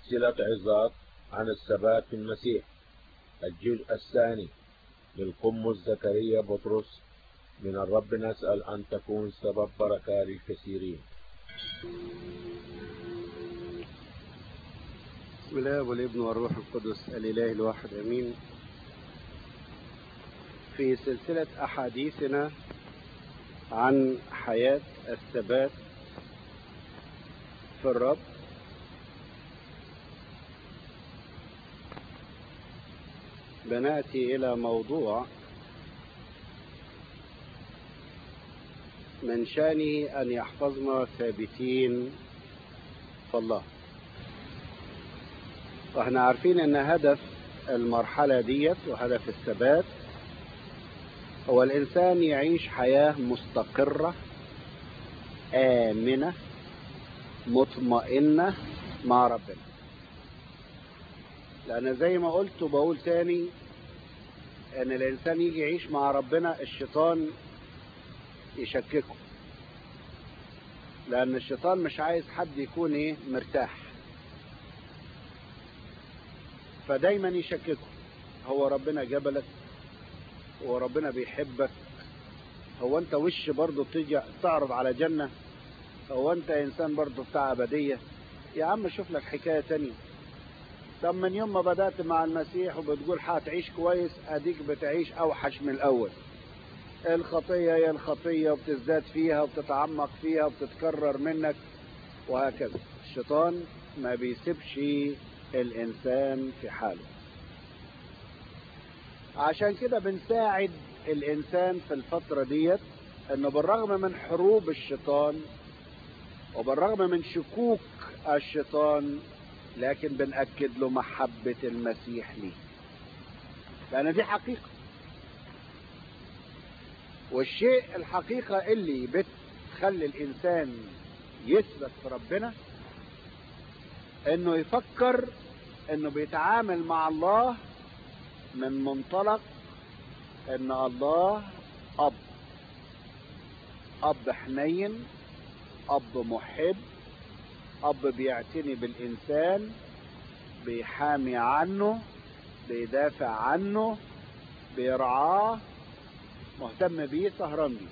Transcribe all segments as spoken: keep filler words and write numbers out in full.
سلسلة عظات عن الثبات في المسيح، الجزء الثاني، للقمص زكريا بطرس. من الرب نسأل أن تكون سبب بركة للكثيرين. بسم الله والابن والروح القدس الإله الواحد أمين. في سلسلة أحاديثنا عن حياة الثبات في الرب، بنأتي إلى موضوع من شأنه أن يحفظنا ثابتين في الله. واحنا عارفين ان هدف المرحلة ديت وهدف الثبات هو الإنسان يعيش حياة مستقرة آمنة مطمئنة مع ربنا. لأن زي ما قلت وبقول تاني ان الإنسان يجي يعيش مع ربنا الشيطان يشككه، لأن الشيطان مش عايز حد يكون ايه مرتاح، فدايما يشككه. هو ربنا جبلك، هو ربنا بيحبك، هو انت وش برضه تيجي تعرض على جنة، هو انت انسان برضه بتاع ابدية. يا عم شوف لك حكاية تانية. طب من يوم ما بدأت مع المسيح وبتقول هتعيش كويس، اديك بتعيش اوحش من الاول. الخطية هي الخطية وبتزداد فيها وبتتعمق فيها وبتتكرر منك وهكذا. الشيطان ما بيسيبش الإنسان في حاله. عشان كده بنساعد الإنسان في الفترة ديت أنه بالرغم من حروب الشيطان وبالرغم من شكوك الشيطان، لكن بنأكد له محبة المسيح ليه، لأن دي حقيقة. والشيء الحقيقة اللي بتخلي الإنسان يثبت في ربنا انه يفكر انه بيتعامل مع الله من منطلق ان الله اب اب حنين، اب محب، اب بيعتني بالانسان، بيحامي عنه، بيدافع عنه، بيرعاه، مهتم بيه، سهران بيه.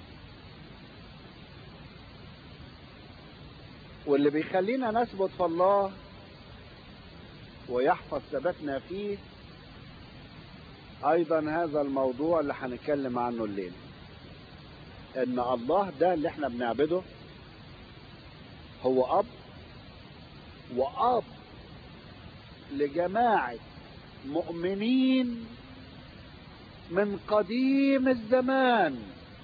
واللي بيخلينا نثبت في الله ويحفظ ثباتنا فيه ايضا هذا الموضوع اللي هنتكلم عنه الليل، ان الله ده اللي احنا بنعبده هو اب، واب لجماعة مؤمنين من قديم الزمان،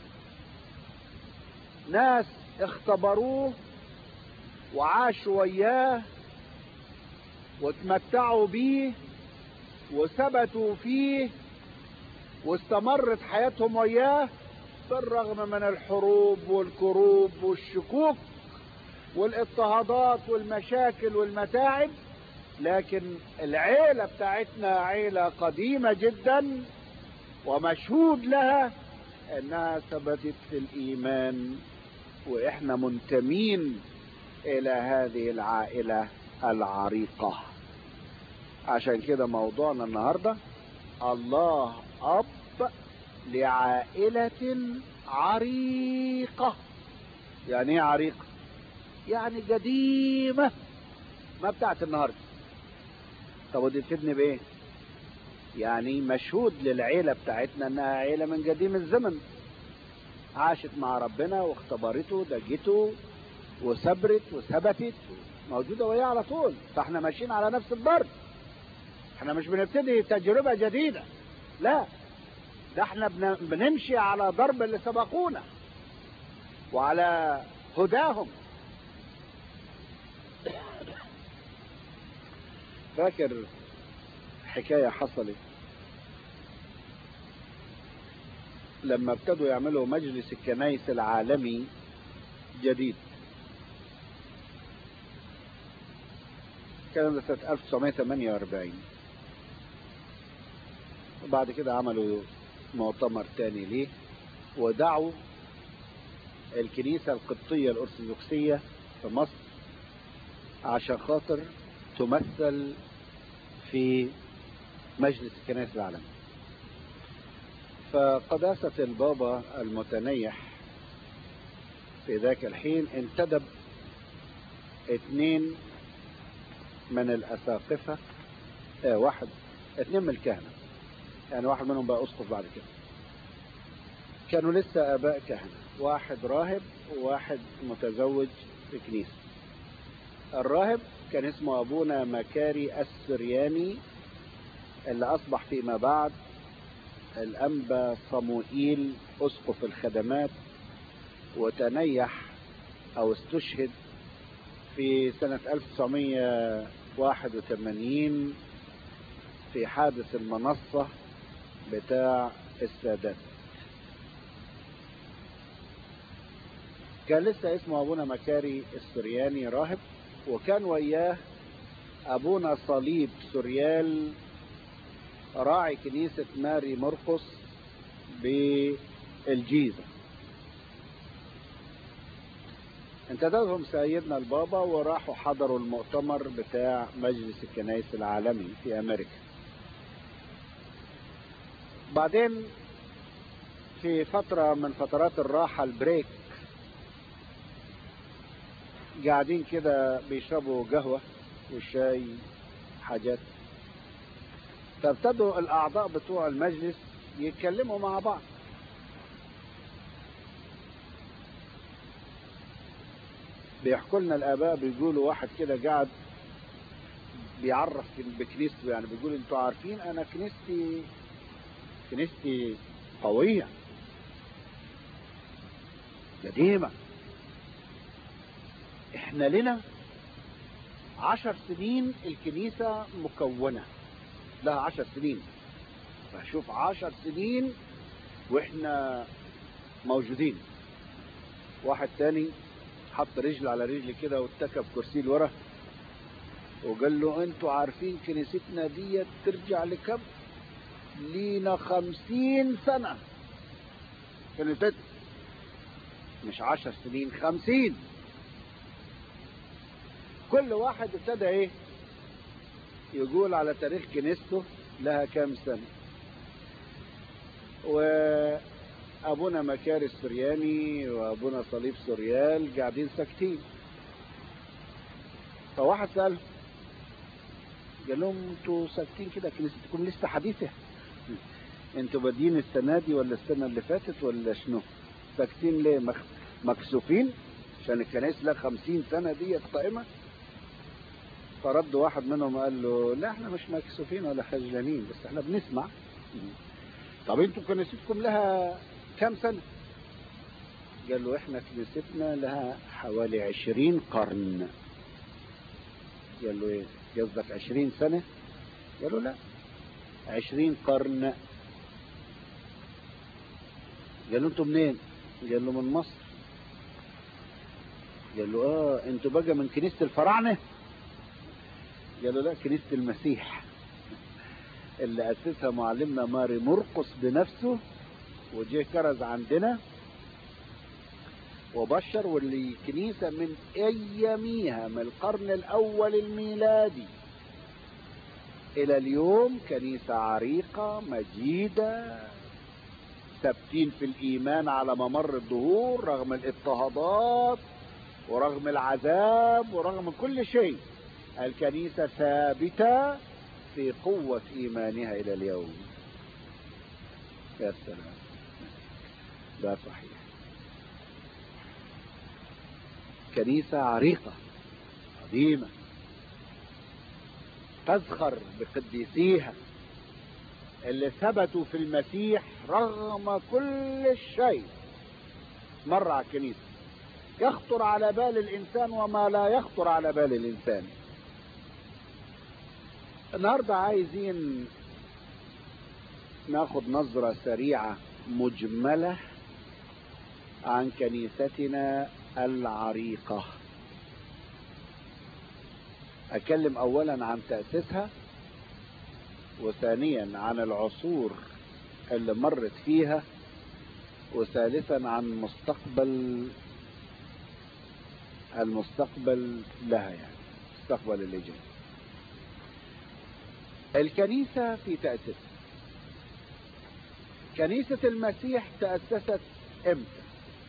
ناس اختبروه وعاشوا وياه واتمتعوا بيه وثبتوا فيه واستمرت حياتهم وياه بالرغم من الحروب والكروب والشكوك والاضطهادات والمشاكل والمتاعب. لكن العيلة بتاعتنا عيلة قديمة جدا ومشهود لها انها ثبتت في الايمان، واحنا منتمين الى هذه العائلة العريقة. عشان كده موضوعنا النهاردة الله اب لعائلة عريقة. يعني ايه عريقة؟ يعني قديمة، ما بتاعت النهاردة. طب ودي تفيدني بايه؟ يعني مشهود للعيلة بتاعتنا انها عيلة من قديم الزمن، عاشت مع ربنا واختبرته دجته وثبرت وثبتت، موجودة وهي على طول. فاحنا ماشيين على نفس الضرب، احنا مش بنبتدي تجربة جديدة، لا، ده احنا بنمشي على ضرب اللي سبقونا وعلى هداهم. فاكر حكاية حصلت لما ابتدوا يعملوا مجلس الكنائس العالمي جديد، كان ده سنة ألف وتسعمائة وثمانية وأربعين، وبعد كده عملوا مؤتمر تاني ليه ودعوا الكنيسة القبطية الأرثوذكسية في مصر عشان خاطر تمثل في مجلس الكنائس العالمي. فقداسة البابا المتنيح في ذاك الحين انتدب اثنين من الأساقفة، اه واحد اثنين من الكهنة، يعني واحد منهم بقى أسقف بعد كده، كانوا لسه آباء كهنة، واحد راهب وواحد متزوج في كنيسة. الراهب كان اسمه أبونا مكاري السرياني، اللي أصبح فيما بعد الأنبا صموئيل أسقف الخدمات، وتنيح أو استشهد في سنة ألف وتسعمائة وواحد وثمانين في حادث المنصة بتاع السادات. كان لسه اسمه أبونا مكاري السرياني راهب، وكان وياه أبونا صليب سوريال راعي كنيسة ماري مرقس بالجيزة. انتدبهم سيدنا البابا وراحوا حضروا المؤتمر بتاع مجلس الكنائس العالمي في أمريكا. بعدين في فترة من فترات الراحة البريك، قاعدين كده بيشربوا قهوة والشاي حاجات، فابتدوا الأعضاء بتوع المجلس يتكلموا مع بعض. بيحكوا لنا الآباء، بيقولوا واحد كده قاعد بيعرف بكنيسته، يعني بيقول انتوا عارفين أنا كنيستي كنيستي قوية قديمة، احنا لنا عشر سنين الكنيسة مكونة، لها عشر سنين، فشوف عشر سنين واحنا موجودين. واحد تاني حط رجل على رجل كده واتكب كرسي لورا وقال له انتوا عارفين كنيستنا دي ترجع لكم؟ لينا خمسين سنة كنيست، مش عشر سنين، خمسين. كل واحد ابتدى ايه يقول على تاريخ كنيسته لها كام سنة. وابونا مكاري السرياني وابونا صليب سوريال قاعدين ساكتين. فواحد سأل قال لهم انتوا ساكتين كده كنيستكم لسه حديثة؟ انتوا بادين السنة دي ولا السنة اللي فاتت ولا شنو؟ ساكتين ليه؟ مخ... مكسوفين عشان الكنائس لها خمسين سنة دي قائمة؟ فرد واحد منهم قال له لا احنا مش مكسوفين ولا خجلانين، بس احنا بنسمع. طب انتوا كنيستكم لها كام سنة؟ قال له احنا كنيستنا لها حوالي عشرين قرن. قال له ايه قصدك عشرين سنة؟ قال له لا عشرين قرن. قال له انتوا منين؟ قال له من مصر. قال له اه انتوا بقى من كنيسة الفراعنة؟ قال له لا كنيسة المسيح اللي أسسها معلمنا ماري مرقس بنفسه، وجه كرز عندنا وبشر، واللي كنيسة من أياميها من القرن الأول الميلادي إلى اليوم كنيسة عريقة مجيدة، ثابتين في الإيمان على ممر الدهور رغم الاضطهادات ورغم العذاب ورغم كل شيء. الكنيسة ثابتة في قوة إيمانها إلى اليوم. يا سلام، ده صحيح. كنيسة عريقة قديمة تزخر بقديسيها اللي ثبتوا في المسيح رغم كل شيء. مر على الكنيسة يخطر على بال الإنسان وما لا يخطر على بال الإنسان. النهاردة عايزين ناخد نظرة سريعة مجملة عن كنيستنا العريقة. أتكلم أولا عن تأسيسها، وثانيا عن العصور اللي مرت فيها، وثالثا عن مستقبل المستقبل لها، يعني المستقبل اللي جاي. الكنيسة في تأسيس. كنيسة المسيح تأسست امتى؟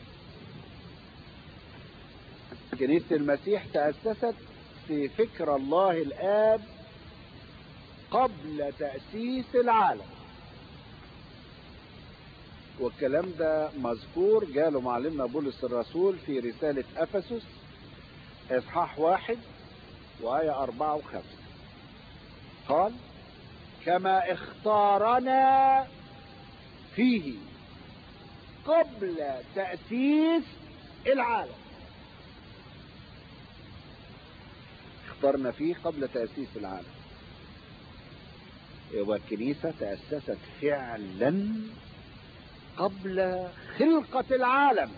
كنيسة المسيح تأسست في فكر الله الآب قبل تأسيس العالم، والكلام ده مذكور قاله معلمنا بولس الرسول في رسالة أفسس إصحاح واحد وآية أربعة وخمسة. قال: كما اختارنا فيه قبل تأسيس العالم. اختارنا فيه قبل تأسيس العالم. يبقى الكنيسة تأسست فعلا قبل خلقة العالم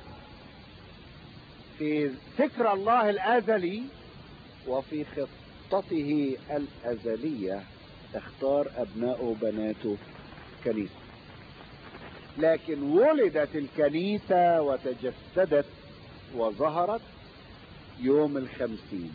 في فكر الله الأزلي وفي خطته الأزلية، اختار أبناءه وبناته كنيسة. لكن ولدت الكنيسة وتجسدت وظهرت يوم الخمسين،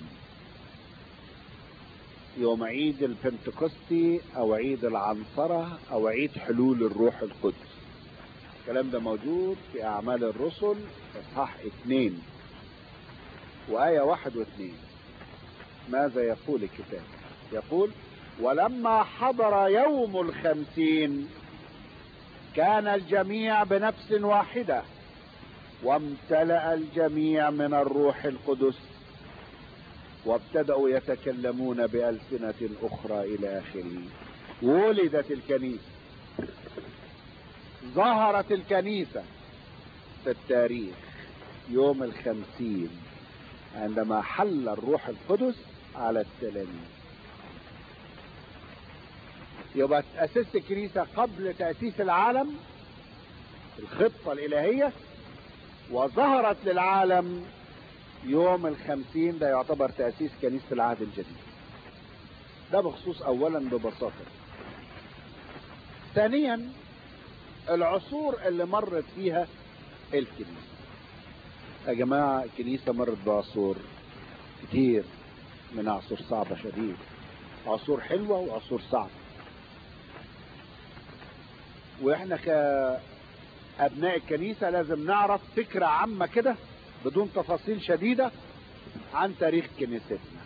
يوم عيد البنتكوستي او عيد العنصرة او عيد حلول الروح القدس. الكلام ده موجود في اعمال الرسل اصحاح اثنين وآية واحد واثنين. ماذا يقول الكتاب؟ يقول: ولما حضر يوم الخمسين كان الجميع بنفس واحدة وامتلأ الجميع من الروح القدس وابتدأوا يتكلمون بألسنة أخرى إلى آخره. ولدت الكنيسة، ظهرت الكنيسة في التاريخ يوم الخمسين عندما حل الروح القدس على التلاميذ. يبقى تأسست الكنيسة قبل تأسيس العالم، الخطة الإلهية، وظهرت للعالم يوم الخمسين. ده يعتبر تأسيس كنيسة العهد الجديد. ده بخصوص أولا ببساطة. ثانيا العصور اللي مرت فيها الكنيسة. يا جماعة الكنيسة مرت بعصور كتير، من عصور صعبة شديد، عصور حلوة وعصور صعبة. واحنا كأبناء الكنيسة لازم نعرف فكرة عامة كده بدون تفاصيل شديدة عن تاريخ كنيستنا.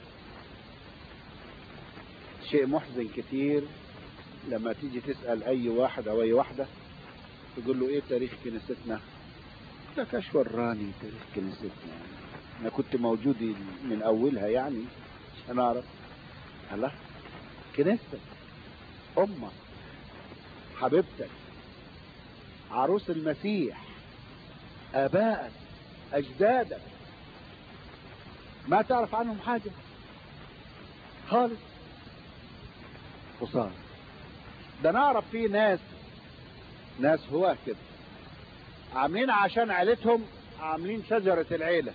شيء محزن كتير لما تيجي تسأل اي واحد او اي واحدة تقول له ايه تاريخ كنيستنا، لك ايش وراني تاريخ كنيستنا، انا كنت موجود من اولها يعني انا اعرف. الله، كنيستك، امك، حبيبتك، عروس المسيح، ابائك، اجدادك، ما تعرف عنهم حاجة خالص. وصار ده نعرف فيه ناس ناس هو كده عاملين عشان عيلتهم، عاملين شجرة العيلة.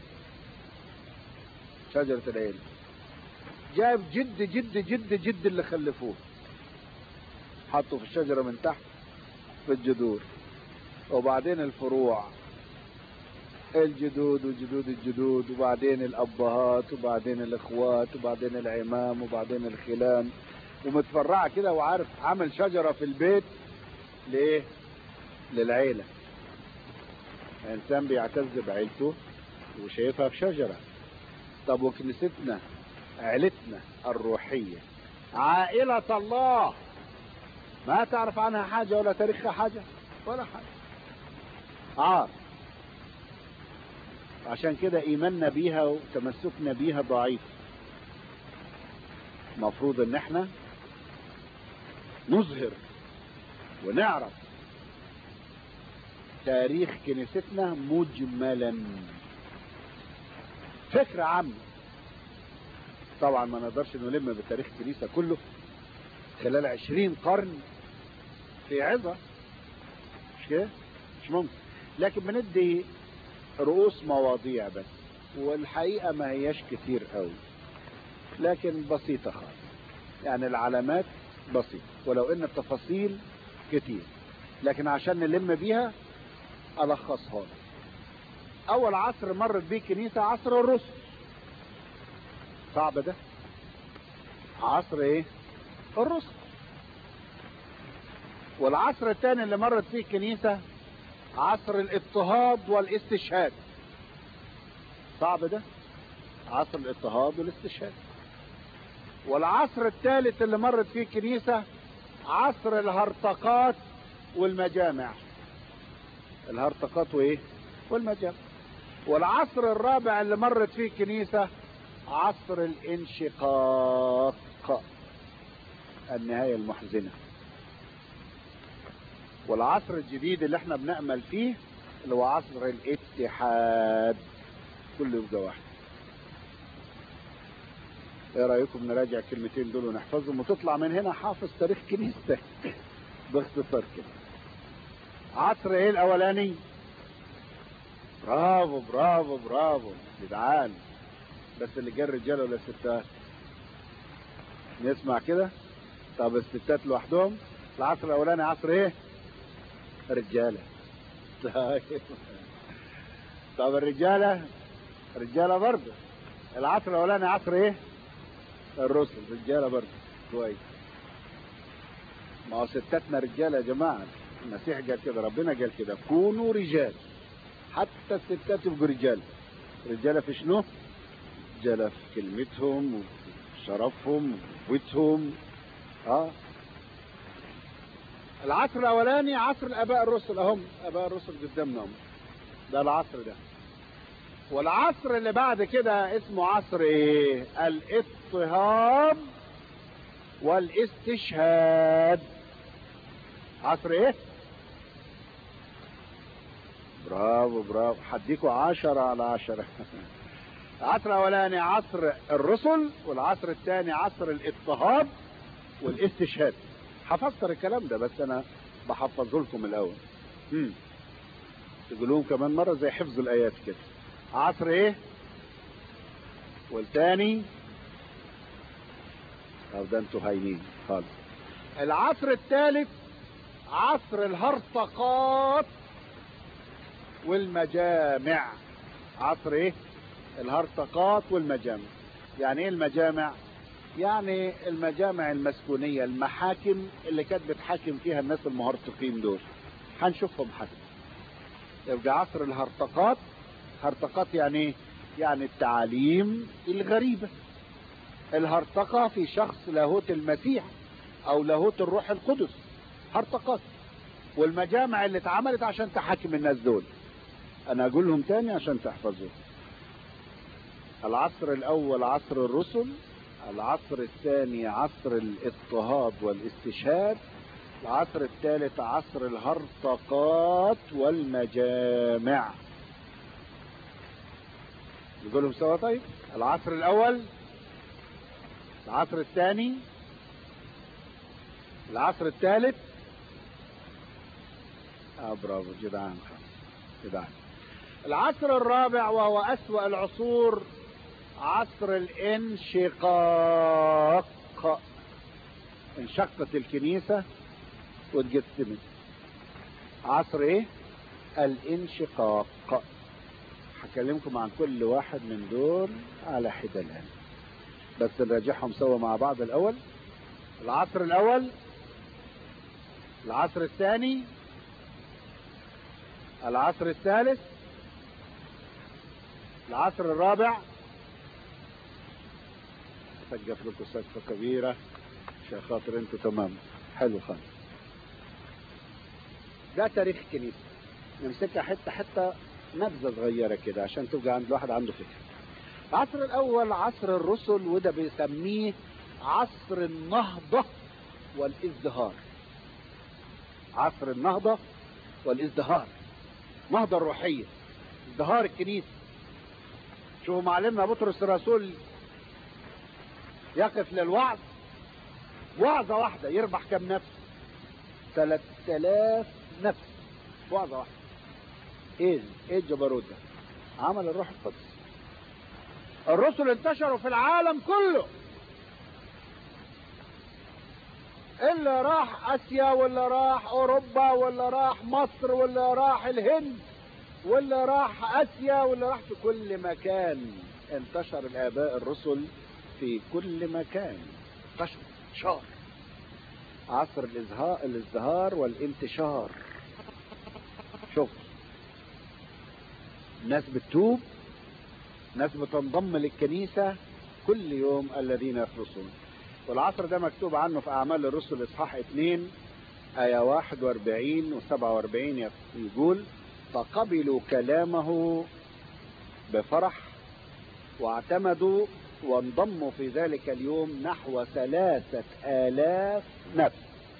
شجرة العيلة جاب جد جد جد جد اللي خلفوه، حطوا في الشجرة من تحت في الجذور، وبعدين الفروع، الجدود وجدود الجدود، وبعدين الأبهات، وبعدين الإخوات، وبعدين العمام، وبعدين الخلان، ومتفرعة كده. وعارف عمل شجرة في البيت ليه؟ للعيلة. الإنسان بيعتز بعيلته وشايفها في شجرة. طب وكنيستنا، عيلتنا الروحية، عائلة الله، ما تعرف عنها حاجة ولا تاريخها حاجة ولا حاجة. عار. عشان كده ايماننا بيها وتمسكنا بيها ضعيف. مفروض ان احنا نظهر ونعرف تاريخ كنيستنا مجملا، فكرة عامة. طبعا ما نقدرش نلم بتاريخ الكنيسة كله خلال عشرين قرن في عظة، مش كده؟ مش ممكن. لكن بندي رؤوس مواضيع بس، والحقيقة ما هياش كتير قوي، لكن بسيطة خالص. يعني العلامات بسيطة، ولو ان التفاصيل كتير، لكن عشان نلم بيها ألخصها لك. أول عصر مرت بيه كنيسة عصر الرسل. صعب ده. عصر إيه؟ الرسل. والعصر الثاني اللي مرت فيه الكنيسة عصر الاضطهاد والاستشهاد. صعب ده، عصر الاضطهاد والاستشهاد. والعصر الثالث اللي مرت فيه الكنيسة عصر الهرطقات والمجامع. الهرطقات وايه؟ والمجامع. والعصر الرابع اللي مرت فيه الكنيسة عصر الانشقاق، النهاية المحزنة. والعصر الجديد اللي احنا بنأمل فيه اللي هو عصر الاتحاد، كله يبقى واحد. ايه رأيكم نراجع الكلمتين دول ونحفظهم وتطلع من هنا حافظ تاريخ كنيستك باختصار كده. عصر ايه الاولاني؟ برافو برافو برافو جدعان. بس اللي جه الرجاله ولا الستات؟ نسمع كده. طب الستات لوحدهم؟ العصر الاولاني عصر ايه؟ رجاله. طب الرجاله؟ رجاله برضه. العصر الاولاني عصر ايه؟ الرسل. رجاله برضه. كويس. ما هو ستاتنا رجاله يا جماعه. المسيح قال كده، ربنا قال كده كونوا رجال. حتى الستات يبقوا رجال. رجاله في شنو؟ رجاله في كلمتهم وفي شرفهم وقوتهم. اه العصر الاولاني عصر الاباء الرسل، اهم اباء الرسل قدامنا هم. ده العصر ده. والعصر اللي بعد كده اسمه عصر ايه؟ الاضطهاد والاستشهاد. عصر ايه؟ برافو برافو. حديكوا عشرة على عشرة. العصر الاولاني عصر الرسل، والعصر الثاني عصر الاضطهاد والاستشهاد. حفظت الكلام ده بس انا بحفظه لكم الاول. امم تقولوهم كمان مره زي حفظ الايات كده. عصر ايه؟ والثاني؟ او ده انتوا هايلين خالص. العصر الثالث عصر الهرطقات والمجامع. عصر ايه؟ الهرطقات والمجامع. يعني ايه المجامع؟ يعني المجامع المسكونية، المحاكم اللي كانت بتحاكم فيها الناس المهرطقين دول. هنشوفهم حتى. يبقى عصر الهرطقات. هرطقات يعني ايه؟ يعني التعاليم الغريبة. الهرطقة في شخص لاهوت المسيح او لاهوت الروح القدس. هرطقات. والمجامع اللي اتعملت عشان تحاكم الناس دول. انا اقولهم تاني عشان تحفظوا. العصر الاول عصر الرسل، العصر الثاني عصر الاضطهاد والاستشهاد، العصر الثالث عصر الهرطقات والمجامع. نقولهم سوا طيب. العصر الاول، العصر الثاني، العصر الثالث. اه برافو جدعان جدعان. العصر الرابع وهو اسوأ العصور عصر الانشقاق. انشقت الكنيسة واتقسمت. عصر ايه؟ الانشقاق. هكلمكم عن كل واحد من دول على حدة الآن، بس نراجعهم سوا مع بعض الأول. العصر الأول، العصر الثاني، العصر الثالث، العصر الرابع. سقف لكم سقفة كبيرة عشان خاطر انتوا تمام. حلو خالص. ده تاريخ الكنيسة. نمسكها حتة حتة نبذة صغيرة كده عشان تبقى عند الواحد عنده فكرة. العصر الأول عصر الرسل، وده بيسميه عصر النهضة والازدهار. عصر النهضة والازدهار. نهضة الروحية، ازدهار الكنيسة. شوفوا معلمنا بطرس الرسول يقف للوعظ، وعظة واحدة يربح كم نفس؟ ثلاث آلاف نفس. وعظة واحدة. ايه ايه الجبروت ده؟ عمل الروح القدس. الرسل انتشروا في العالم كله. اللي راح اسيا، واللي راح اوروبا، واللي راح مصر، واللي راح الهند، واللي راح اسيا، واللي راح في كل مكان. انتشر الاباء الرسل في كل مكان. انتشر شهر. عصر الازهار, الازدهار والانتشار. شوف ناس بتتوب، ناس بتنضم للكنيسة كل يوم الذين يخلصون. والعصر ده مكتوب عنه في أعمال الرسل إصحاح اثنين آية واحد وأربعين وسبعة وأربعين، يقول فقبلوا كلامه بفرح واعتمدوا وانضموا في ذلك اليوم نحو ثلاثة آلاف نفس،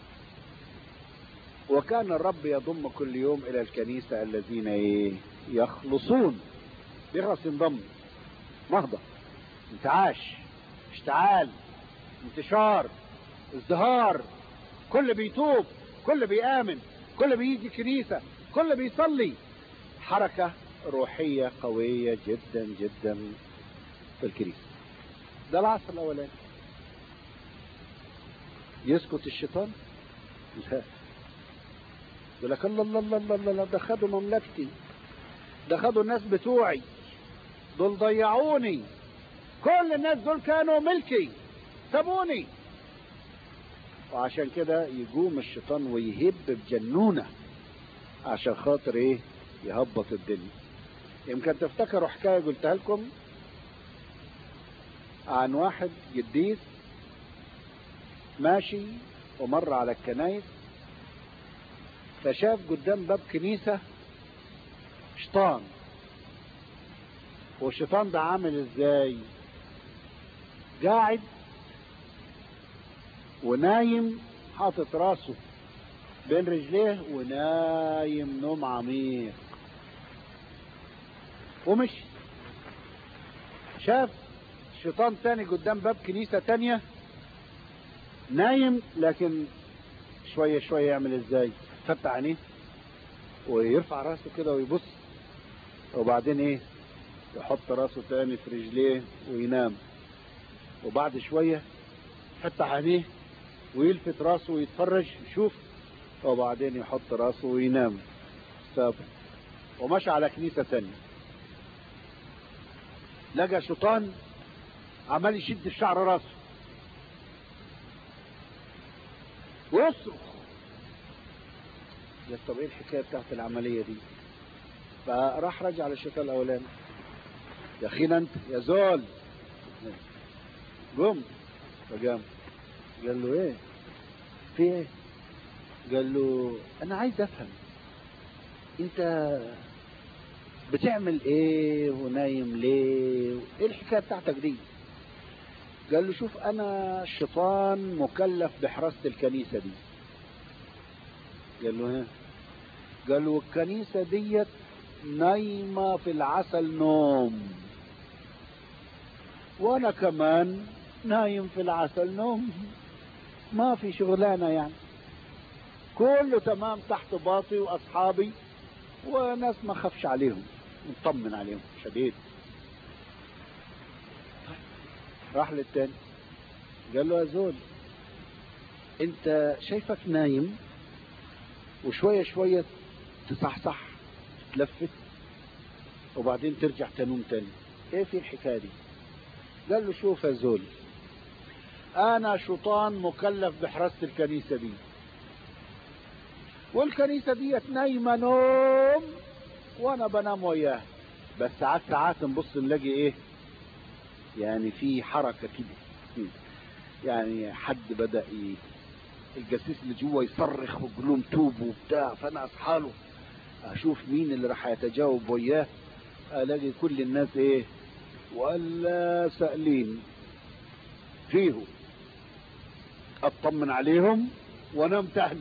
وكان الرب يضم كل يوم إلى الكنيسة الذين يخلصون. بيخلص ينضم، نهضة، انتعاش، اشتعال، انتشار، ازدهار، كل بيتوب، كل بيآمن، كل بيجي كنيسة، كل بيصلي. حركة روحية قوية جدا جدا في الكنيسة. ده العصر الأولاني. يسكت الشيطان؟ لا. يقول لك الله الله الله الله الله، ده خدوا مملكتي، ده خدوا الناس بتوعي، دول ضيعوني، كل الناس دول كانوا ملكي، سابوني. وعشان كده يقوم الشيطان ويهب بجنونه عشان خاطر ايه؟ يهبط الدنيا. يمكن تفتكروا حكايه قلتها لكم عن واحد قديس ماشي ومر على الكنايس، فشاف قدام باب كنيسه شيطان. والشيطان ده عامل ازاي؟ قاعد ونايم، حاطط راسه بين رجليه ونايم نوم عميق. ومشي. شاف شيطان تاني قدام باب كنيسة تانية نايم، لكن شوية شوية يعمل ازاي؟ فتح عينيه ويرفع راسه كده ويبص، وبعدين ايه؟ يحط راسه تاني في رجليه وينام. وبعد شوية فتح عينيه ويلفت راسه ويتفرج يشوف، وبعدين يحط راسه وينام. ساب ومشى على كنيسة تانية، لقى شيطان عمال يشد الشعر راسه ويصرخ. يا طب ايه الحكايه بتاعت العمليه دي؟ فراح رجع للشيطان الاولاني، يا اخينا انت يا زول، قم. فقام قال له ايه في ايه؟ قال له انا عايز افهم انت بتعمل ايه ونايم ليه؟ ايه الحكايه بتاعتك دي؟ قال له شوف انا الشيطان مكلف بحراسة الكنيسة دي. قال له ها؟ قال له الكنيسة ديت نايمة في العسل نوم، وانا كمان نايم في العسل نوم، ما في شغلانة يعني، كله تمام تحت باطي واصحابي وناس ما خافش عليهم، مطمن عليهم شديد. راح للتاني قال له يا زول انت شايفك نايم وشوية شوية تصحصح تلفت وبعدين ترجع تنوم تاني، ايه في الحكاية دي؟ قال له شوف يا زول انا شيطان مكلف بحراسة الكنيسة دي، والكنيسة دي نايمة نوم وانا بنام وياها، بس ساعات ساعات نبص نلاقي ايه يعني في حركة كده، يعني حد بدأ ي... الجاسوس اللي جوه يصرخ ويقول توب وبتاع، فانا اصحاله اشوف مين اللي راح يتجاوب وياه، الاقي كل الناس ايه ولا سائلين فيه، اطمن عليهم وانام تاني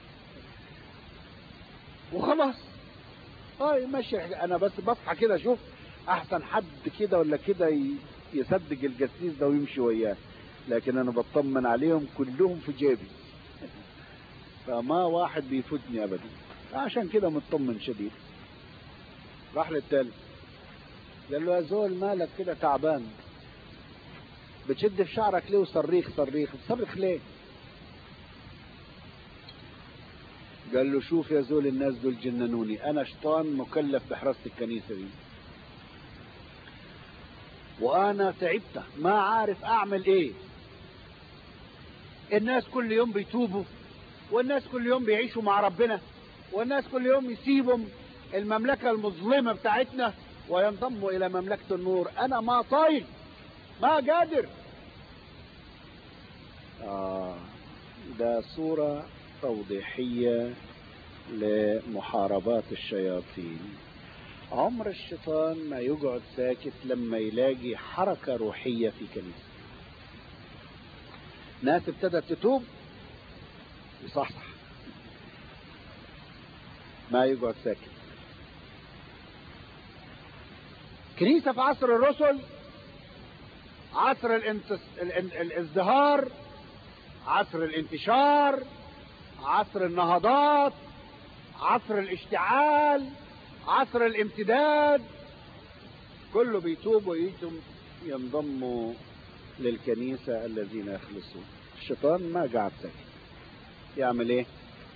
وخلاص. هاي ماشي. انا بس بصحى كده اشوف احسن حد كده ولا كده يصدق الجسيس ده ويمشي وياه، لكن انا بطمن عليهم كلهم في جيبي، فما واحد بيفوتني ابدا، عشان كده مطمن شديد. راح للتالت قال له يا زول مالك كده تعبان، بتشد في شعرك ليه وصريخ صريخ تصرخ ليه؟ قال له شوف يا زول الناس دول جننوني، انا شيطان مكلف بحراسة الكنيسة دي، وانا تعبت ما عارف اعمل ايه، الناس كل يوم بيتوبوا، والناس كل يوم بيعيشوا مع ربنا، والناس كل يوم يسيبوا المملكة المظلمة بتاعتنا وينضموا إلى مملكة النور. أنا ما طايق، ما قادر. آه ده صورة توضيحية لمحاربات الشياطين. عمر الشيطان ما يقعد ساكت لما يلاقي حركة روحية في كنيسة. ناس ابتدت تتوب يصحصح، ما يقعد ساكت. كنيسة في عصر الرسل، عصر الانتص... الازدهار، عصر الانتشار، عصر النهضات، عصر الاشتعال، عصر الامتداد، كله بيتوبوا ويجوا ينضموا للكنيسة الذين يخلصون. الشيطان ما قاعد ساكت، يعمل ايه؟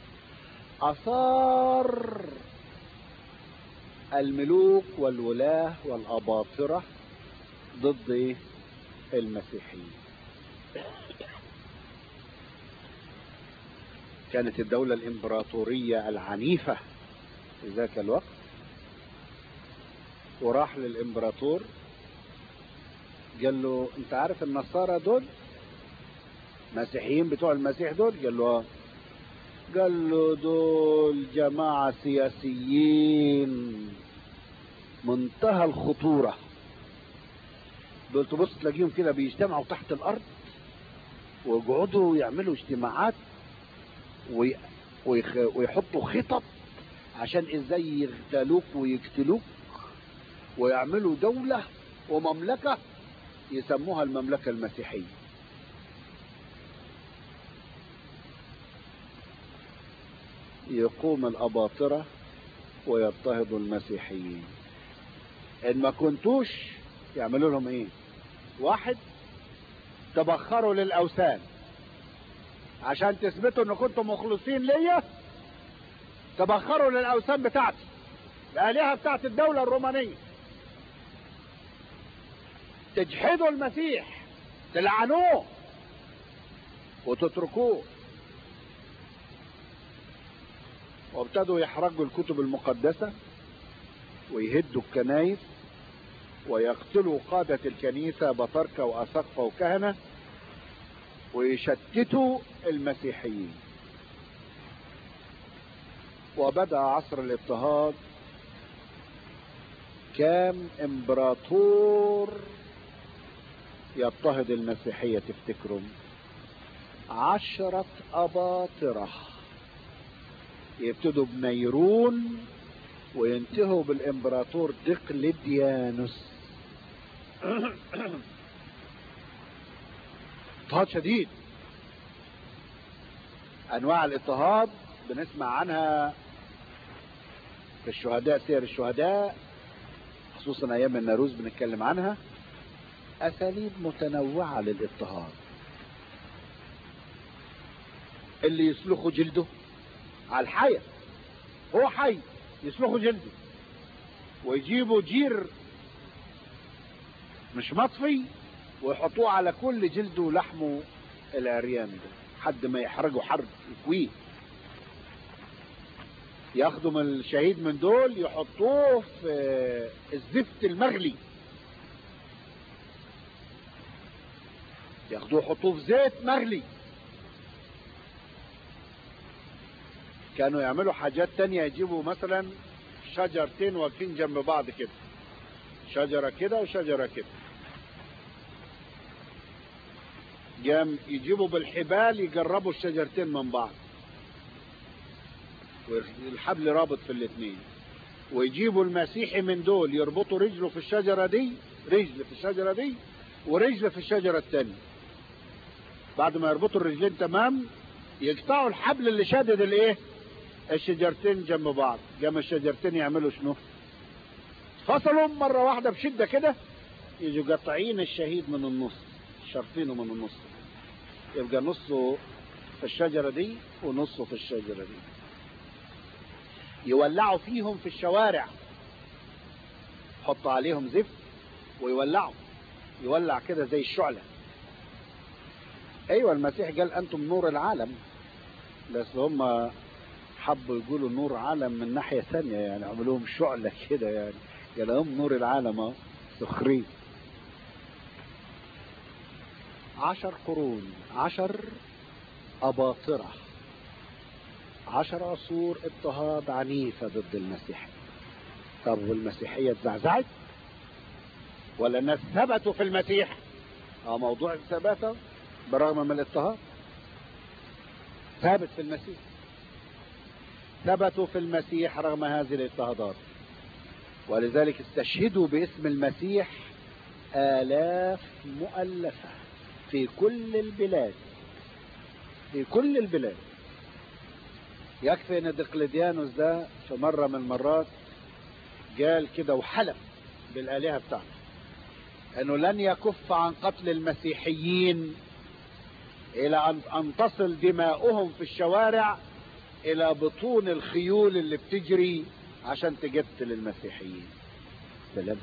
اثار الملوك والولاة والاباطرة ضد المسيحيين. كانت الدولة الامبراطورية العنيفة في ذاك الوقت، وراح للامبراطور قال له انت عارف النصارى دول مسيحيين بتوع المسيح دول؟ قال له اه. قال له دول جماعة سياسيين منتهى الخطورة، دول تبص تلاقيهم كده بيجتمعوا تحت الارض ويقعدوا يعملوا اجتماعات ويحطوا خطط عشان ازاي يغتالوك ويقتلوك، ويعملوا دولة ومملكة يسموها المملكة المسيحية. يقوم الأباطرة ويضطهدوا المسيحيين. إن ما كنتوش يعملوا لهم إيه؟ واحد، تبخروا للأوثان عشان تثبتوا إن كنتم مخلصين ليا، تبخروا للأوثان بتاعتي، الآلهة بتاعت الدولة الرومانية، تجحدوا المسيح، تلعنوه وتتركوه. وابتدوا يحرقوا الكتب المقدسة ويهدوا الكنائس ويقتلوا قادة الكنيسة بطركة وأساقفة وكهنة ويشتتوا المسيحيين. وبدأ عصر الاضطهاد. كام امبراطور يضطهد المسيحية تفتكروا؟ عشرة أباطرة، يبتدوا بنيرون وينتهوا بالامبراطور دقلديانوس. اضطهاد شديد. انواع الاضطهاد بنسمع عنها في الشهداء، سير الشهداء خصوصا ايام الناروز بنتكلم عنها. اساليب متنوعة للاضطهاد. اللي يسلخوا جلده على الحية، هو حي يسلخوا جلده ويجيبوا جير مش مطفي ويحطوه على كل جلده ولحمه العريان ده حد ما يحرقوا حرب يكويه. ياخدوا من الشهيد من دول يحطوه في الزفت المغلي، ياخدوه يحطوه في زيت مغلي. كانوا يعملوا حاجات تانية، يجيبوا مثلا شجرتين واقفين جنب بعض كده، شجرة كده وشجرة كده، جام يجيبوا بالحبال يقربوا الشجرتين من بعض والحبل رابط في الاثنين، ويجيبوا المسيحي من دول يربطوا رجله في الشجرة دي، رجل في الشجرة دي ورجل في الشجرة التانية. بعد ما يربطوا الرجلين تمام يقطعوا الحبل اللي شادد الايه الشجرتين جنب بعض. جنب الشجرتين يعملوا شنو؟ فصلوا مرة واحدة بشدة كده، يجوا قطعين الشهيد من النص، شرفينه من النص، يبقى نصه في الشجرة دي ونصه في الشجرة دي. يولعوا فيهم في الشوارع، حطوا عليهم زفت ويولعوا، يولع كده زي الشعلة. ايوه المسيح قال انتم نور العالم، بس هم حبوا يقولوا نور عالم من ناحية ثانية، يعني عملوهم شعلة كده، يعني قال هم نور العالم اهو، سخرين. عشر قرون، عشر أباطرة، عشر عصور اضطهاد عنيفة ضد المسيح. طب والمسيحية اتزعزعت ولا الناس ثبتوا في المسيح؟ اه موضوع الثبات بالرغم من الاضطهاد، ثابت في المسيح، ثبتوا في المسيح رغم هذه الاضطهادات، ولذلك استشهدوا باسم المسيح آلاف مؤلفة في كل البلاد، في كل البلاد. يكفي ان دقلديانوس ده في مرة من المرات قال كده وحلف بالآلهة بتاعته انه لن يكف عن قتل المسيحيين الى ان ان تصل دماؤهم في الشوارع الى بطون الخيول اللي بتجري عشان تقتل المسيحيين. سلام.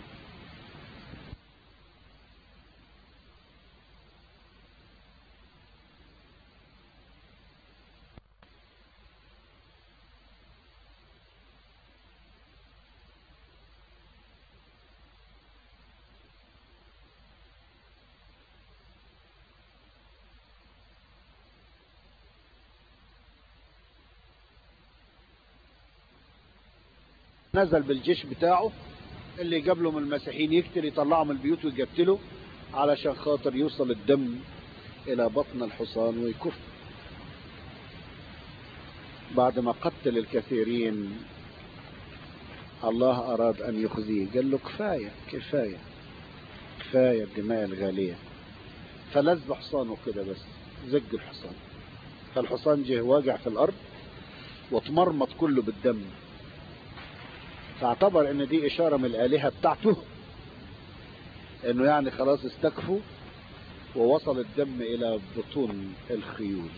نزل بالجيش بتاعه اللي قبله من المسيحيين يقتل، يطلعهم من البيوت ويقتلوا علشان خاطر يوصل الدم الى بطن الحصان ويكف. بعد ما قتل الكثيرين الله اراد ان يخزيه، قال له كفاية كفاية كفاية الدماء الغالية، فلز حصانه كده بس، زق الحصان، فالحصان جه واقع في الارض واتمرمط كله بالدم، فاعتبر ان دي اشارة من الالهة بتاعته انه يعني خلاص استكفوا، ووصل الدم الى بطون الخيول.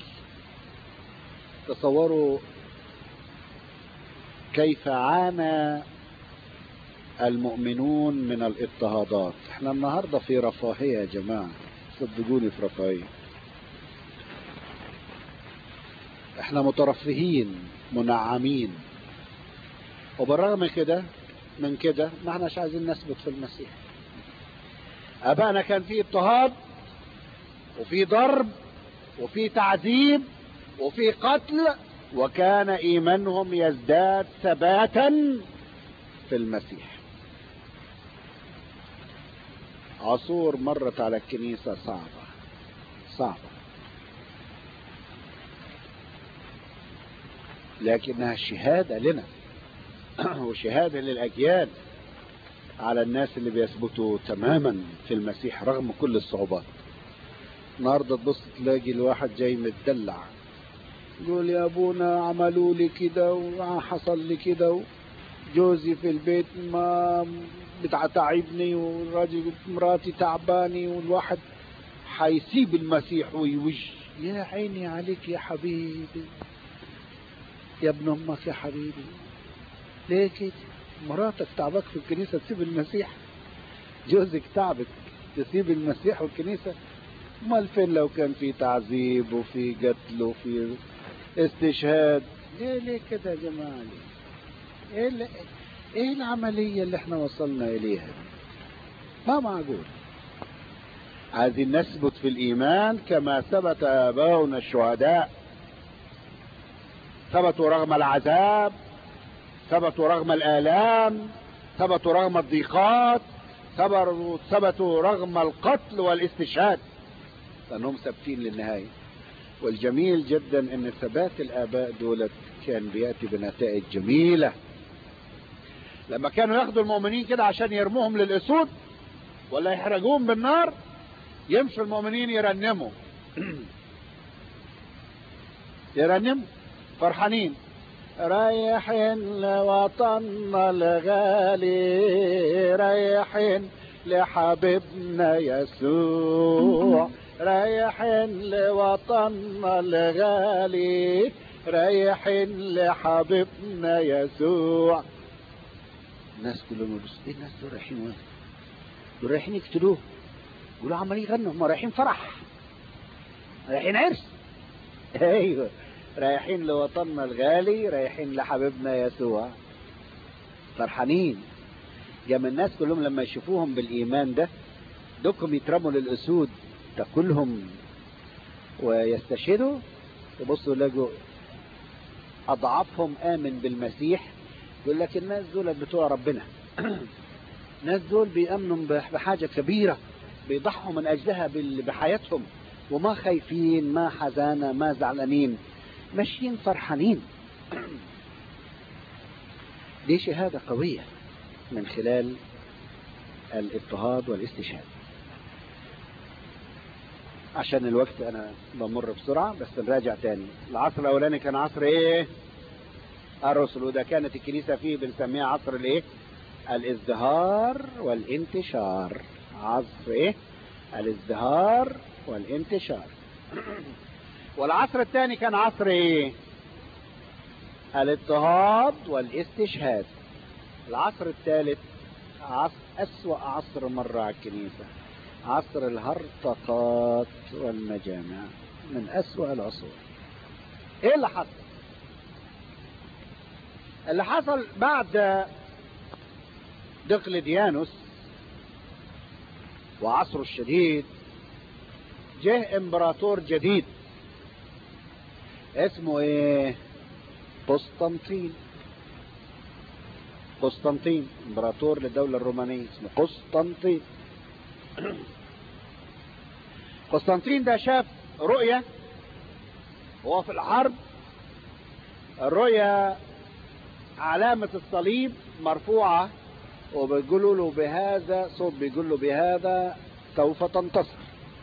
تصوروا كيف عانى المؤمنون من الاضطهادات. احنا النهاردة في رفاهية يا جماعة، صدقوني في رفاهية، احنا مترفهين منعمين، وبالرغم كده من كده ما احناش عايزين نثبت في المسيح. ابائنا كان في اضطهاد وفي ضرب وفي تعذيب وفي قتل، وكان ايمانهم يزداد ثباتا في المسيح. عصور مرت على الكنيسة صعبة صعبة، لكنها شهادة لنا وشهادة للأجيال على الناس اللي بيثبتوا تماما في المسيح رغم كل الصعوبات. النهارده تبص تلاقي الواحد جاي متدلع، يقول يا ابونا عملوا لي كده وحصل لي كده، جوزي في البيت ما بتعبني، والراجل مراتي تعباني، والواحد حيسيب المسيح ويوج. يا عيني عليك يا حبيبي، يا ابن امك يا حبيبي، ليه كده؟ مراتك تعبك في الكنيسة تسيب المسيح؟ جوزك تعبك تسيب المسيح والكنيسة؟ امال فين لو كان في تعذيب وفي قتل وفي استشهاد؟ ليه ليه كده يا جماعة؟ ليه؟ ايه ايه العملية اللي احنا وصلنا اليها؟ ما معقول. عايزين نثبت في الايمان كما ثبت اباؤنا الشهداء، ثبتوا رغم العذاب، ثبتوا رغم الآلام، ثبتوا رغم الضيقات، ثبتوا رغم القتل والاستشهاد، لأنهم ثابتين للنهاية. والجميل جدا أن ثبات الآباء دولت كان بيأتي بنتائج جميلة. لما كانوا ياخدوا المؤمنين كده عشان يرموهم للأسود ولا يحرقوهم بالنار، يمشوا المؤمنين يرنموا يرنموا فرحانين، رايحين لوطننا الغالي، رايحين لحبيبنا يسوع، رايحين لوطننا الغالي، رايحين لحبيبنا يسوع. الناس كلهم يقولوا ايه الناس دول رايحين وين؟ دول رايحين يقتلوه. يقولوا عمالين يغنوا، هم رايحين فرح. رايحين عرس. ايوه، رايحين لوطننا الغالي، رايحين لحبيبنا يسوع، فرحانين. جم الناس كلهم لما يشوفوهم بالايمان ده دوكم يترموا للاسود تاكلهم ويستشهدوا، يبصوا يلاقوا اضعافهم امن بالمسيح. يقول لك الناس دول بتوع ربنا. الناس دول بيامنوا بحاجه كبيره بيضحوا من اجلها بحياتهم، وما خايفين، ما حزانه، ما زعلانين، ماشيين فرحانين. دي شهاده قويه من خلال الاضطهاد والاستشهاد. عشان الوقت انا بمر بسرعه بس نراجع تاني. العصر الاولاني كان عصر ايه؟ الرسل، وده كانت الكنيسه فيه بنسميها عصر الايه؟ الازدهار والانتشار. عصر ايه؟ الازدهار والانتشار. والعصر الثاني كان عصر ايه؟ الاضطهاد والاستشهاد. العصر الثالث عصر اسوأ عصر مر على الكنيسه، عصر الهرطقات والمجامع، من اسوأ العصور. ايه اللي حصل؟ اللي حصل بعد دقلديانوس وعصره الشديد جه امبراطور جديد اسمه ايه؟ قسطنطين. قسطنطين امبراطور للدولة الرومانية اسمه قسطنطين. قسطنطين ده شاف رؤية وهو في الحرب، الرؤية علامة الصليب مرفوعة وبيقولوا له بهذا، صوت بيقول له بهذا سوف تنتصر.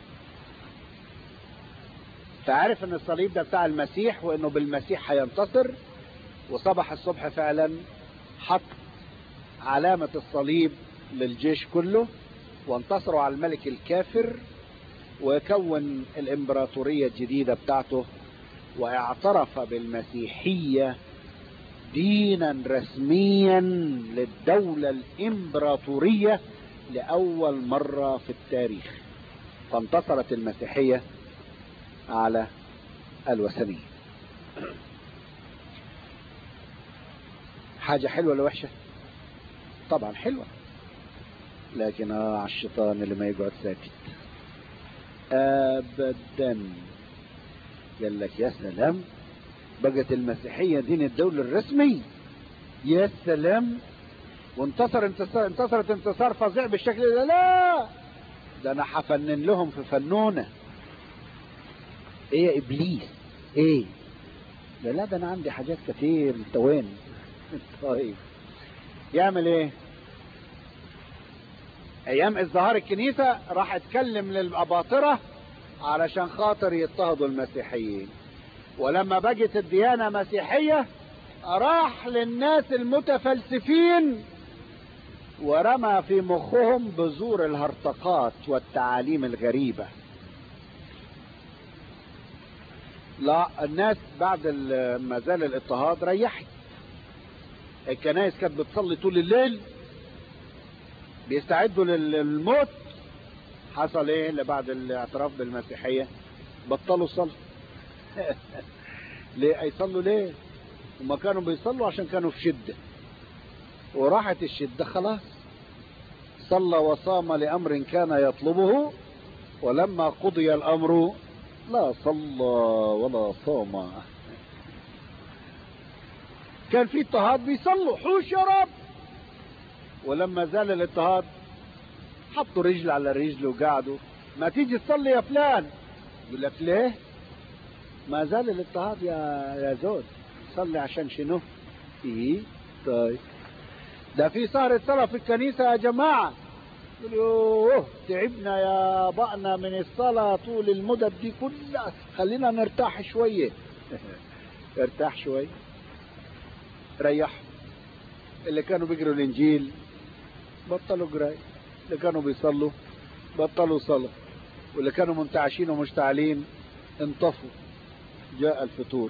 فعرف ان الصليب ده بتاع المسيح وانه بالمسيح هينتصر، وصبح الصبح فعلا حط علامة الصليب للجيش كله وانتصروا على الملك الكافر، وكون الامبراطورية الجديدة بتاعته واعترف بالمسيحية دينا رسميا للدولة الامبراطورية لأول مرة في التاريخ. فانتصرت المسيحية على الوثنية. حاجة حلوة ولا وحشة؟ طبعا حلوة، لكن اه على الشيطان اللي ما يقعد ساكت ابدا. قال لك يا سلام بقت المسيحية دين الدولة الرسمي، يا سلام، وانتصر انتصار انتصرت انتصار فظيع بالشكل ده. لا ده انا هفنن لهم في فنونة. ايه يا ابليس ايه؟ لا لا ده انا عندي حاجات كتير. انت وين؟ طيب يعمل ايه؟ ايام ازدهار الكنيسة راح اتكلم للاباطرة علشان خاطر يضطهدوا المسيحيين، ولما بقت الديانة مسيحية راح للناس المتفلسفين ورمى في مخهم بذور الهرطقات والتعاليم الغريبة. لا الناس بعد ما زال الاضطهاد ريحت. الكنائس كانت بتصلي طول الليل بيستعدوا للموت. حصل ايه اللي بعد الاعتراف بالمسيحية؟ بطلوا صلاة. ليه هيصلوا ليه؟ هما كانوا بيصلوا عشان كانوا في شدة، وراحت الشدة خلاص. صلى وصام لأمر كان يطلبه، ولما قضي الأمر لا صلى ولا صام. كان في اضطهاد بيصلوا حوش يا رب، ولما زال الاضطهاد حطوا رجل على رجل وقعدوا. ما تيجي تصلي يا فلان؟ يقول لك ليه؟ ما زال الاضطهاد يا يا زود. صلي عشان شنو؟ ايه طيب ده في سهرة صلاة في الكنيسة يا جماعة. يقولوا تعبنا يا بقنا من الصلاة طول المدة دي كلها، خلينا نرتاح شوية. ارتاح شوية، ريح. اللي كانوا بيقروا الانجيل بطلوا قراية، اللي كانوا بيصلوا بطلوا صلاة، واللي كانوا منتعشين ومشتعلين انطفوا. جاء الفطور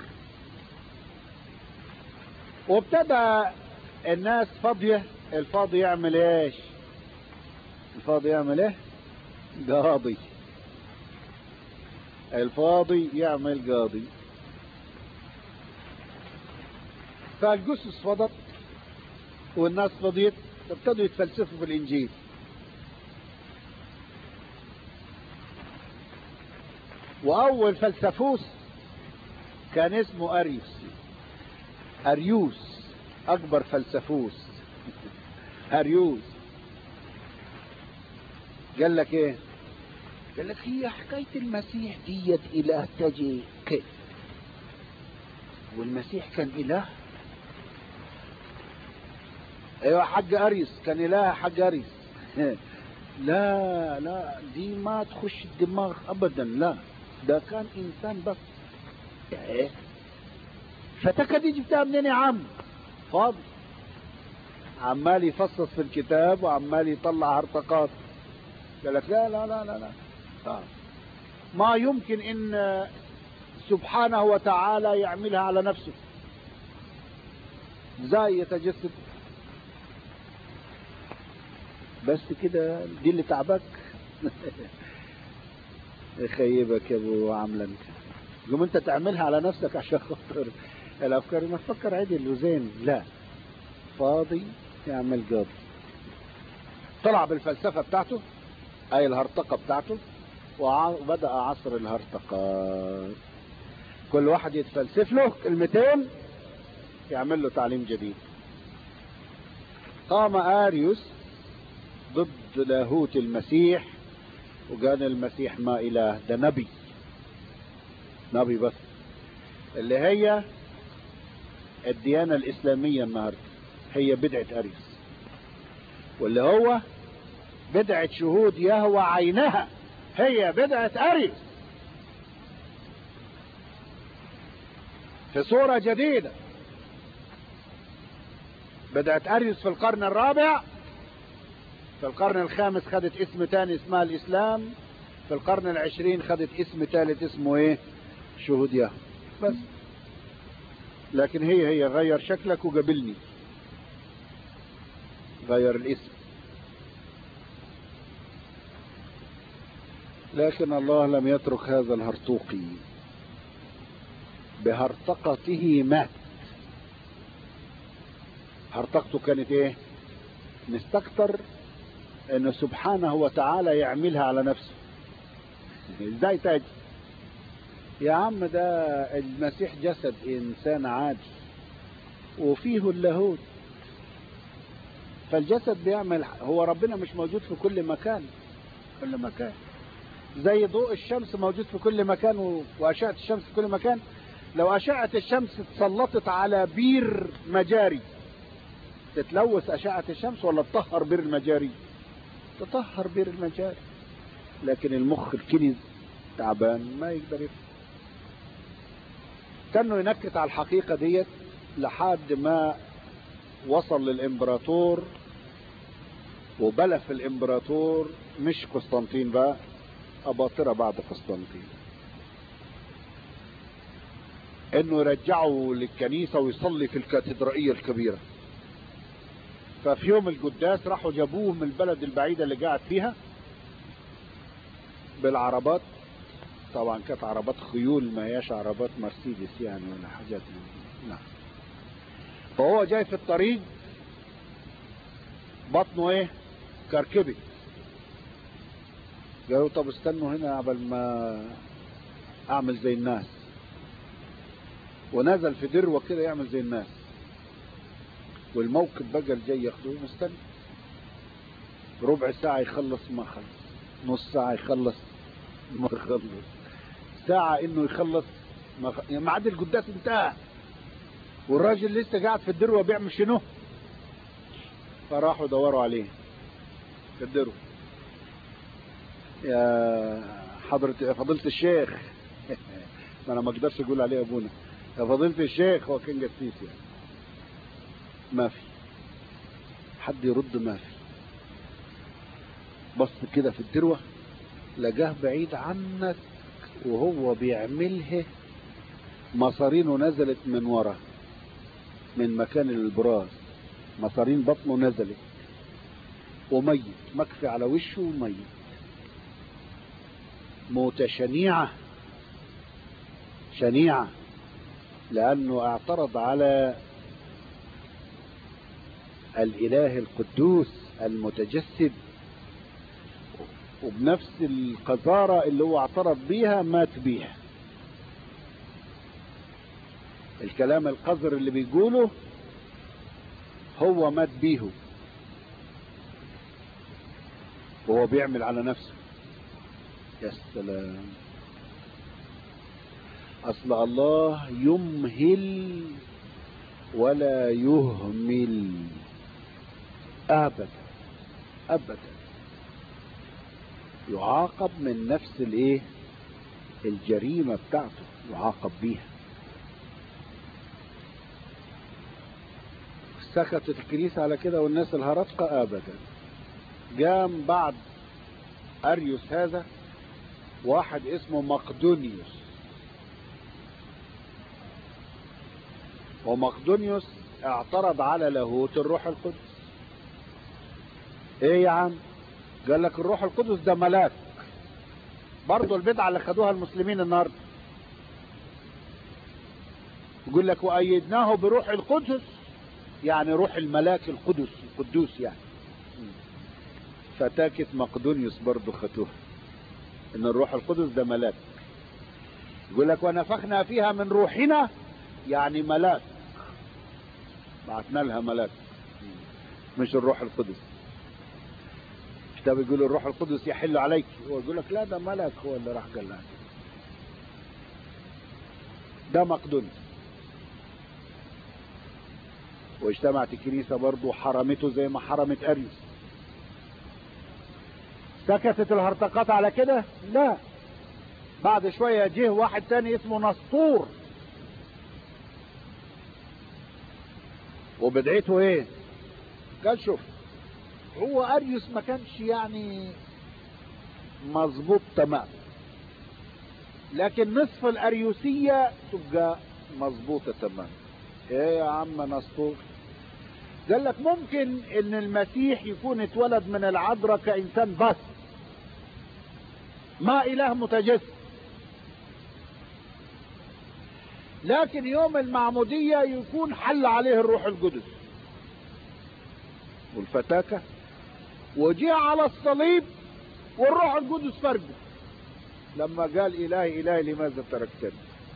وابتدى الناس فاضية. الفاضي يعمل ايش؟ الفاضي يعمل ايه؟ قاضي. الفاضي يعمل قاضي. فالجثث فضت والناس فضيت، ابتدوا يتفلسفوا في الإنجيل. وأول فلسفوس كان اسمه أريوس. أريوس أكبر فلسفوس. أريوس قال لك إيه؟ قال لك هي حكاية المسيح ديت إله تجي كيف؟ والمسيح كان إله؟ أيوة حق أريوس كان إله حق أريوس. لا لا دي ما تخش الدماغ أبدا، لا ده كان إنسان بس. إيه؟ فتكد جبتها منين يا عم؟ فاضي عمال يفصص في الكتاب وعمال يطلع هرطقات. قال لك لا لا لا لا لا آه. ما يمكن ان سبحانه وتعالى يعملها على نفسه. ازاي يتجسد؟ بس كده دي اللي تعبك. يخيبك يا ابو عامله انت. قوم انت تعملها على نفسك عشان خاطر الافكار. ما تفكر عدل وزين، لا فاضي يعمل قاضي. طلع بالفلسفه بتاعته اي الهرطقه بتاعته، وبدأ عصر الهرطقات. كل واحد يتفلسف له كلمتين يعمل له تعليم جديد. قام آريوس ضد لاهوت المسيح وقال المسيح ما إله، ده نبي. نبي بس، اللي هي الديانة الإسلامية النهاردة هي بدعة أريوس، واللي هو بدعة شهود يهوى عينها هي بدعة أريوس في صورة جديدة. بدعة أريوس في القرن الرابع، في القرن الخامس خدت اسم تاني اسمها الإسلام، في القرن العشرين خدت اسم ثالث اسمه ايه؟ شهود يهوى بس. لكن هي هي غير شكلك وقابلني، غير الاسم. لكن الله لم يترك هذا الهرطوقي، بهرطقته مات. هرطقته كانت ايه؟ نستكتر انه سبحانه وتعالى يعملها على نفسه. ازاي تاج يا عم؟ ده المسيح جسد انسان عادي وفيه اللاهوت، فالجسد بيعمل. هو ربنا مش موجود في كل مكان، كل مكان زي ضوء الشمس موجود في كل مكان وأشعة الشمس في كل مكان. لو أشعة الشمس اتسلطت على بير مجاري تتلوث أشعة الشمس ولا تطهر بير المجاري؟ تطهر بير المجاري. لكن المخ الكنز تعبان ما يقدر يفهم. كانوا ينكت على الحقيقة ديت لحد ما وصل للإمبراطور وبلف الإمبراطور، مش قسطنطين بقى، أباطرة بعد قسطنطين، انه يرجعوا للكنيسة ويصلي في الكاتدرائية الكبيرة. ففي يوم القداس راحوا جابوه من البلد البعيدة اللي قاعد فيها بالعربات. طبعا كانت عربات خيول، ما هياش عربات مرسيدس يعني ولا حاجات من. لا، فهو جاي في الطريق بطنه ايه؟ كركبت. قالوا طب استنوا هنا قبل ما اعمل زي الناس، ونزل في دروة كده يعمل زي الناس. والموكب بقى الجاي ياخدوه مستني ربع ساعة يخلص ما خلص، نص ساعة يخلص ما خلص، ساعة انه يخلص ما خلص. يعني معاد القداس انتهى والراجل لسه قاعد في الدروة بيعمل شنو؟ فراحوا دوروا عليه في الدروة. يا حضرة يا فضيلة الشيخ ما انا ما اقدرش اقول عليه ابونا، يا فضيلة الشيخ، هو كان قسيس يعني. ما في حد يرد، ما في. بص كده في الدروة لقاه بعيد عنك وهو بيعملها، مصارينه نزلت من ورا من مكان البراز، مصارين بطنه نزلت وميت، مكفي على وشه وميت، موتة شنيعة شنيعة، لأنه اعترض على الإله القدوس المتجسد، وبنفس القذارة اللي هو اعترض بيها مات بيها. الكلام القذر اللي بيقوله هو مات بيه، وهو بيعمل على نفسه. يا سلام، أصل الله يمهل ولا يهمل أبدا أبدا. يعاقب من نفس الايه الجريمة بتاعته، يعاقب بيها. سكتت الكنيسة على كده والناس الهرطقة أبدا. قام بعد أريوس هذا واحد اسمه مقدونيوس، ومقدونيوس اعترض على لاهوت الروح القدس. ايه يا عم؟ قال لك الروح القدس ده ملاك. برضو البدعة اللي خدوها المسلمين النهارده، يقول لك وأيدناه بروح القدس، يعني روح الملاك القدس القدوس يعني. فتاكت مقدونيوس برضو خدوها ان الروح القدس ده ملاك. يقول لك ونفخنا فيها من روحنا، يعني ملاك، بعتنا لها ملاك مش الروح القدس. كتاب يقول الروح القدس يحل عليك، هو يقول لك لا ده ملاك هو اللي راح قال لها. ده مقدونيوس. واجتمعت الكنيسة برضو حرمته زي ما حرمت أريوس. سكتت الهرطقات على كده؟ لا. بعد شوية جه واحد تاني اسمه نسطور، وبدعيته ايه؟ قال شوف، هو أريوس ما كانش يعني مظبوط تمام، لكن نصف الأريوسية تبقى مظبوطة تمام. ايه يا عم نسطور؟ قال لك ممكن ان المسيح يكون اتولد من العذراء كإنسان بس، ما إله متجسد، لكن يوم المعمودية يكون حل عليه الروح القدس والفتاكة، وجاء على الصليب والروح القدس فرقه لما قال إلهي إلهي لماذا تركتني.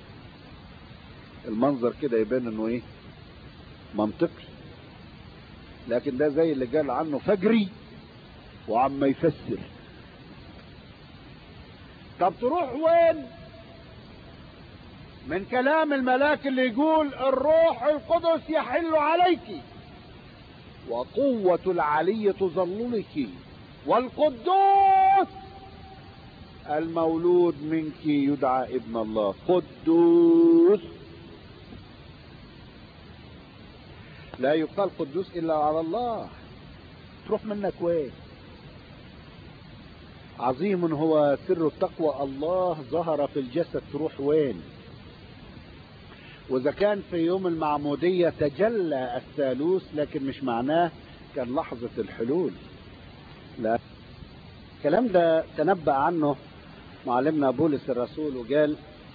المنظر كده يبان انه ايه منطقي، لكن ده زي اللي قال عنه فجري وعم يفسر. طب تروح وين من كلام الملاك اللي يقول الروح القدس يحل عليك وقوة العلي تظللك والقدوس المولود منك يدعى ابن الله. قدوس، لا يقال قدوس إلا على الله. تروح منك وين؟ عظيم هو سر التقوى، الله ظهر في الجسد، تروح وين؟ وإذا كان في يوم المعمودية تجلى الثالوث، لكن مش معناه كان لحظة الحلول، لا. الكلام ده تنبأ عنه معلمنا بولس الرسول، وقال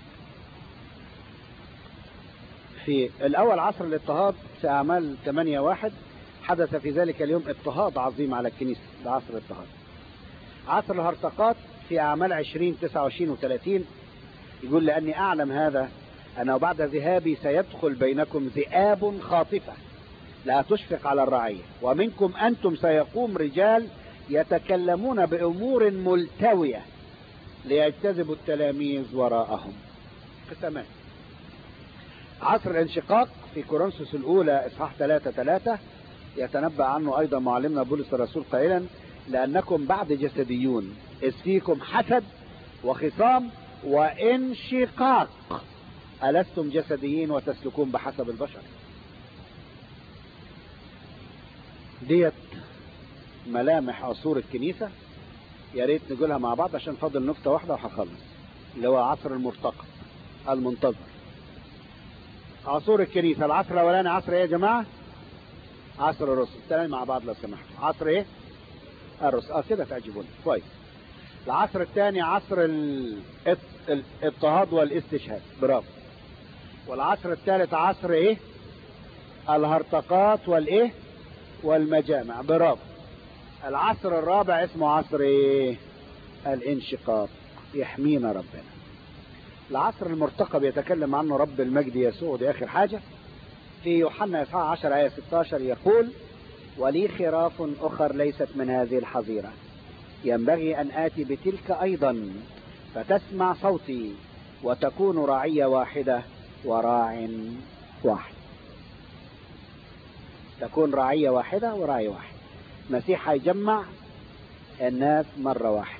في الأول عصر الاضطهاد في أعمال ثمانية واحد، حدث في ذلك اليوم اضطهاد عظيم على الكنيسة، ده عصر الاضطهاد. عصر الهرطقات في أعمال عشرين تسعة وعشرين وثلاثين، يقول لأني أعلم هذا أنه بعد ذهابي سيدخل بينكم ذئاب خاطفة لا تشفق على الرعية، ومنكم أنتم سيقوم رجال يتكلمون بأمور ملتوية ليجتذبوا التلاميذ وراءهم. قسمان. عصر الانشقاق في كورنثوس الأولى إصحاح ثلاثة ثلاثة يتنبأ عنه أيضا معلمنا بولس الرسول قائلا لأنكم بعد جسديون إذ فيكم حسد وخصام وانشقاق، ألستم جسديين وتسلكون بحسب البشر. ديت ملامح عصور الكنيسة، يا ريت نقولها مع بعض عشان فاضل نقطة واحدة وهخلص، اللي هو عصر المرتقب المنتظر. عصور الكنيسة، العصر الأولاني عصر ايه يا جماعة؟ عصر الرسل. تاني مع بعض لو سمحتوا. عصر ايه؟ الرسل. اه كده تعجبوني كويس. العصر الثاني عصر الاضطهاد والاستشهاد، برافو. والعصر الثالث عصر ايه؟ الهرطقات والايه؟ والمجامع، برافو. العصر الرابع اسمه عصر ايه؟ الانشقاق. يحمينا ربنا. العصر المرتقب يتكلم عنه رب المجد يسوع، ودي اخر حاجة في يوحنا اصحاح عشرة آية ستة عشر، يقول: ولي خراف اخر ليست من هذه الحظيرة، ينبغي ان اتي بتلك ايضا فتسمع صوتي، وتكون رعية واحدة وراع واحد. تكون رعية واحدة وراعي واحد. المسيح هيجمع الناس مرة واحدة.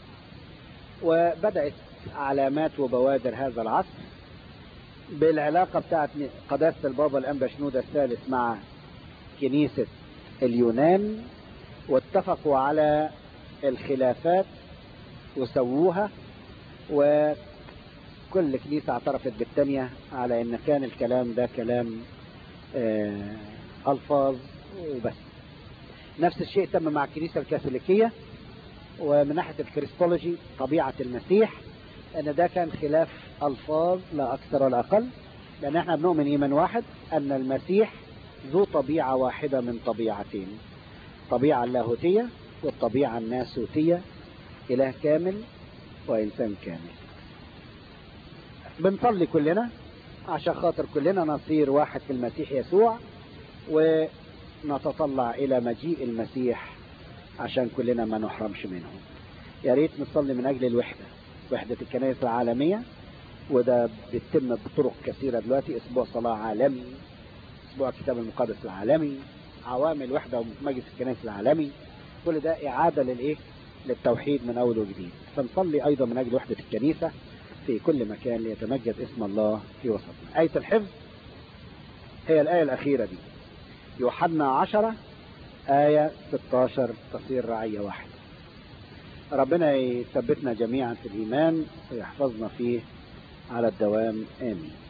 وبدأت علامات وبوادر هذا العصر بالعلاقة بتاعت قداسة البابا الأنبا شنودة الثالث مع كنيسة اليونان، واتفقوا على الخلافات وسووها، وكل كنيسة اعترفت بالتانية على ان كان الكلام ده كلام آه ألفاظ وبس. نفس الشيء تم مع الكنيسة الكاثوليكية، ومن ناحية الكريستولوجي طبيعة المسيح ان ده كان خلاف ألفاظ لا أكثر ولا أقل، لأن احنا بنؤمن إيمان واحد أن المسيح ذو طبيعة واحدة من طبيعتين، طبيعة اللاهوتية والطبيعة الناسوتية، إله كامل وإنسان كامل. بنصلي كلنا عشان خاطر كلنا نصير واحد في المسيح يسوع، ونتطلع إلى مجيء المسيح عشان كلنا ما نحرمش منه. يا ريت نصلي من أجل الوحدة، وحدة الكنائس العالمية، وده بيتم بطرق كثيرة دلوقتي. أسبوع صلاة عالمي، أسبوع الكتاب المقدس العالمي، عوامل وحدة ومجلس الكنائس العالمي، كل ده إعادة للإيه؟ للتوحيد من أول وجديد. فنصلي أيضا من أجل وحدة الكنيسة في كل مكان ليتمجد اسم الله في وسطنا. آية الحفظ هي الآية الأخيرة دي، يوحنا عشرة آية ستة عشر، تصير رعية واحدة. ربنا يثبتنا جميعا في الإيمان ويحفظنا فيه على الدوام، آمين.